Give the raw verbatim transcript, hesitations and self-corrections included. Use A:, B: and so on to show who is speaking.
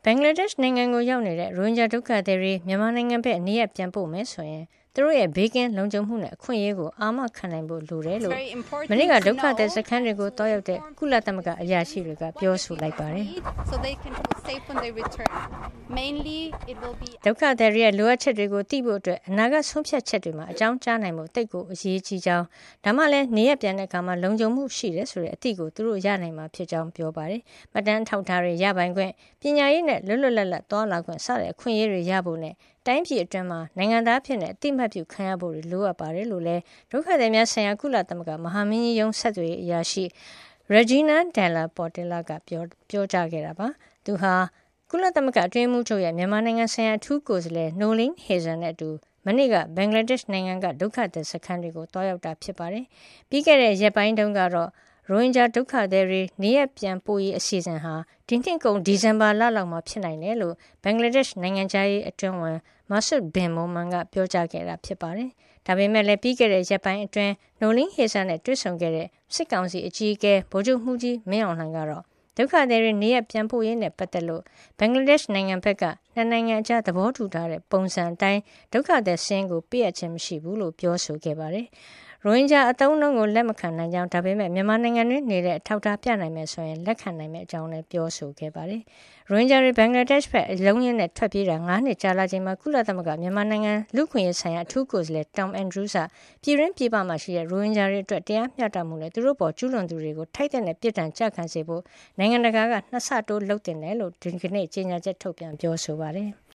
A: ဘင်္ဂလားဒေ့ရှ်နိုင်ငံကိုရောက်နေတဲ့ရိုဟင်ဂျာဒုက္ခသည်တွေမြန်မာနိုင်ငံဘက်နေရပ်ပြန်ပို့မယ်ဆိုရင်သူတို့ရဲ့ဘေးကင်းလုံခြုံမှုနဲ့အခွင့်အရေးကိုအာမခံနိုင်ဖို့လိုတယ်လို့မနေ့ကဒုက္ခသည်စခန်းတွေကိုတောက်ရောက်တဲ့ကုလသမဂ္ဂအရာရှိတွေကပြောဆိုလိုက်ပါတယ်ဒုက္ခသည်တွေရဲ့လိုအပ်ချက်တွေကိုသိဖို့အတွက်အနာဂတ်ဆုံးဖြတ်ချက်တွေမှာအကြောင်းကြားနိုင်ဖို့တိတ်ကိုအရေးကြီးကြောင်းဒါမှလည်းနေရပ်ပြန်တဲ့အခါမှာလုံခြုံမှုရှိတယ်ဆိုတဲ့အသည့်ကိုသူတို့ရနိုင်မှာဖြစ်ကြောင်းပြောပါတယ်။မှတ်တမ်းထောက်ထားတွေရပိုင်ခွင့်ပညာရေးနဲ့လွတ်လွတ်လပ်လပ်သွားလာခွင့်စတဲ့အခွင့်အရေးတွေရဖို့နဲ့တိုင်းပြည်အတွင်းမှာနိုင်ငံသားဖြစ်တဲ့အတိမတ်ပြုခံရဖို့လိုအပ်ပါတယ်လို့လည်းဒုက္ခသည်များဆိုင်ရာကုလသမဂ္ဂမဟာမင်းကြီးရုံးဆက်သွယ်ရေးအရာရှိ Regina Della Portella ကပြောပြောကြားခဲ့တာပါ။သူဟာကုလသမဂ္ဂအတွင်းမှုချုပ်ရဲ့မြန်မာနိုင်ငံဆိုင်ရာအထူးကိုယ်စားလှယ် Noeleen Heyzer နဲ့အတူမနေ့ကဘင်္ဂလားဒေ့ရှ်နိုင်ငံကဒုက္ခသည်စခန်းတွေကိုတွားရောက်တာဖြစ်ပါတယ်။ပြီးခဲ့တဲ့ရက်ပိုင်းတုန်းကတော့ရိုဟင်ဂျာဒုက္ခသည်တွေနေရပ်ပြန်ပို့ရေးအစီအစဉ်ဟာဒီနှစ်ကုန်ဒီဇင်ဘာလလောက်မှာဖြစ်နိုင်တယ်လို့ဘင်္ဂလားဒေ့ရှ်နိုင်ငံသားရေးအတွင်းဝန် Masud Bin Momen ကပြောကြားခဲ့တာဖြစ်ပါတယ်။ဒါပေမဲ့လည်းပြီးခဲ့တဲ့ရက်ပိုင်းအတွင်း Noeleen Heyzer နဲ့တွေ့ဆုံခဲ့တဲ့စစ်ကောင်စီအကြီးအကဲဗိုလ်ချုပ်မှုကြီးမင်းအောင်လှိုင်ကတော့ဒုက္ခသည်တွေနေရပ်ပြန်ပို့ရေးနဲ့ပတ်သက်လို့ဘင်္ဂလားဒေ့ရှ်နိုင်ငံဘက်ကနှစ်နိုင်ငံအကြားသဘောတူထားတဲ့ပုံစံအတိုင်းဒုက္ခသည်စင်းကိုပြည့်အပ်ခြင်းမရှိဘူးလို့ပြောဆိုခဲ့ပါတယ်။ရိုဟင်ဂျာအသုံးအနှုန်းကိုလက်မခံနိုင်ကြောင်းဒါပေမဲ့မြန်မာနိုင်ငံတွင်းနေတဲ့အထောက်အထားပြနိုင်မယ်ဆိုရင်လက်ခံနိုင်မယ့်အကြောင်းလည်းပြောဆိုခဲ့ပါတယ်။ရိုဟင်ဂျာတွေဘင်္ဂလားဒေ့ရှ်ဘက်အလုံးရင်းနဲ့ထွက်ပြေးတာ၅နှစ်ကြာလာချိန်မှာကုလသမဂ္ဂမြန်မာနိုင်ငံလူ့ခွင့်ရေးဆိုင်ရာအထူးကိုယ်စားလှယ် Tom Andrews ကပြည်ရင်းပြည်ပမှာရှိတဲ့ရိုဟင်ဂျာတွေအတွက်တရားမျှတမှုနဲ့သူတို့ပေါ်ကျူးလွန်သူတွေကိုထိုက်တဲ့နဲ့ပြစ်ဒဏ်ကြခံစေဖို့နိုင်ငံတကာကနှစ်ဆတိုးလုပ်တင်တယ်လို့ဒီကနေ့ကြေညာချက်ထုတ်ပြန်ပြောဆိုပါတယ်။